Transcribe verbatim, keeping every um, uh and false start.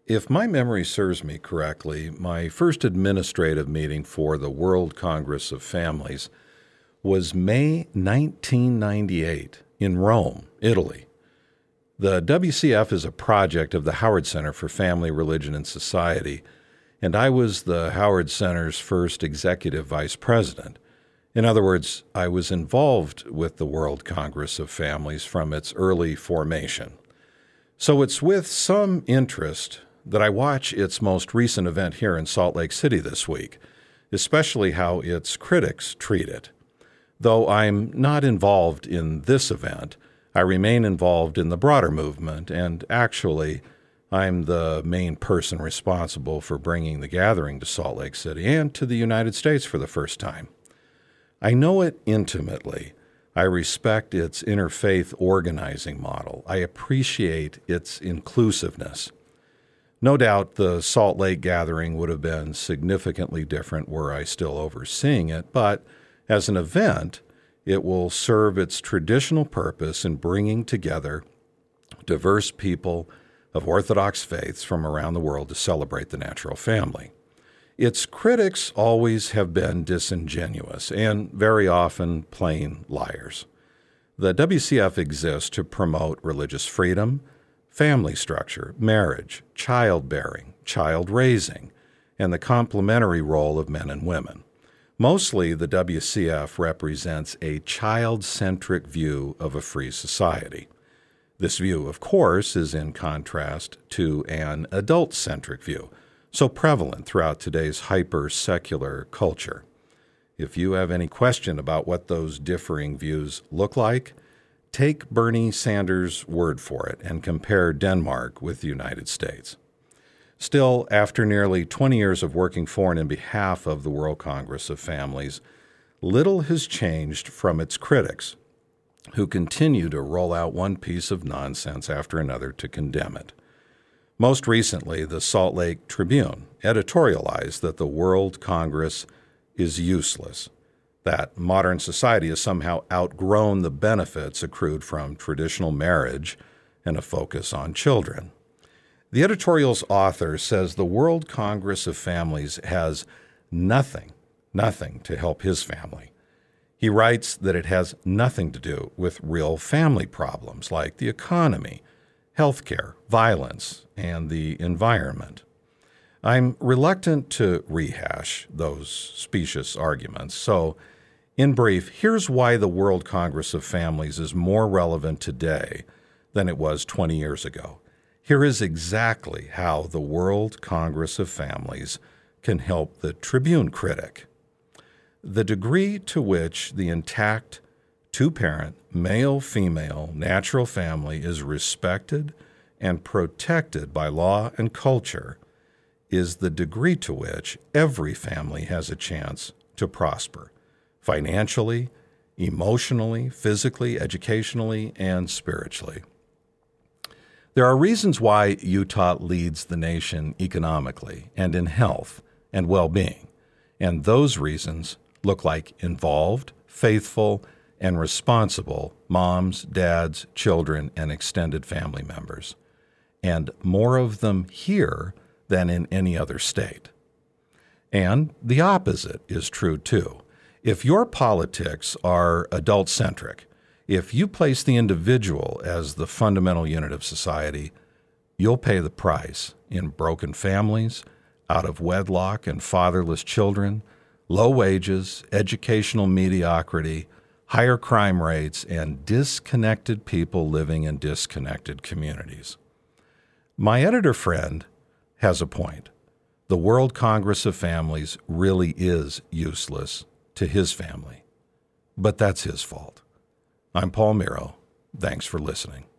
If my memory serves me correctly, my first administrative meeting for the World Congress of Families was May nineteen ninety-eight in Rome, Italy. The W C F is a project of the Howard Center for Family, Religion, and Society, and I was the Howard Center's first executive vice president. In other words, I was involved with the World Congress of Families from its early formation. So it's with some interest that I watch its most recent event here in Salt Lake City this week, especially how its critics treat it. Though I'm not involved in this event, I remain involved in the broader movement, and actually, I'm the main person responsible for bringing the gathering to Salt Lake City and to the United States for the first time. I know it intimately. I respect its interfaith organizing model. I appreciate its inclusiveness. No doubt the Salt Lake gathering would have been significantly different were I still overseeing it, but as an event, it will serve its traditional purpose in bringing together diverse people of Orthodox faiths from around the world to celebrate the natural family. Its critics always have been disingenuous and very often plain liars. The W C F exists to promote religious freedom, family structure, marriage, childbearing, child raising, and the complementary role of men and women. Mostly, the W C F represents a child-centric view of a free society. This view, of course, is in contrast to an adult-centric view, so prevalent throughout today's hyper-secular culture. If you have any question about what those differing views look like, take Bernie Sanders' word for it and compare Denmark with the United States. Still, after nearly twenty years of working for and in behalf of the World Congress of Families, little has changed from its critics, who continue to roll out one piece of nonsense after another to condemn it. Most recently, the Salt Lake Tribune editorialized that the World Congress is useless, that modern society has somehow outgrown the benefits accrued from traditional marriage and a focus on children. The editorial's author says the World Congress of Families has nothing, nothing to help his family. He writes that it has nothing to do with real family problems like the economy, healthcare, violence, and the environment. I'm reluctant to rehash those specious arguments, so in brief, here's why the World Congress of Families is more relevant today than it was twenty years ago. Here is exactly how the World Congress of Families can help the Tribune critic. The degree to which the intact, two-parent, male-female natural family is respected and protected by law and culture is the degree to which every family has a chance to prosper, financially, emotionally, physically, educationally, and spiritually. There are reasons why Utah leads the nation economically and in health and well-being, and those reasons look like involved, faithful, and responsible moms, dads, children, and extended family members, and more of them here than in any other state. And the opposite is true, too. If your politics are adult-centric, if you place the individual as the fundamental unit of society, you'll pay the price in broken families, out of wedlock and fatherless children, low wages, educational mediocrity, higher crime rates, and disconnected people living in disconnected communities. My editor friend has a point. The World Congress of Families really is useless to his family. But that's his fault. I'm Paul Miro. Thanks for listening.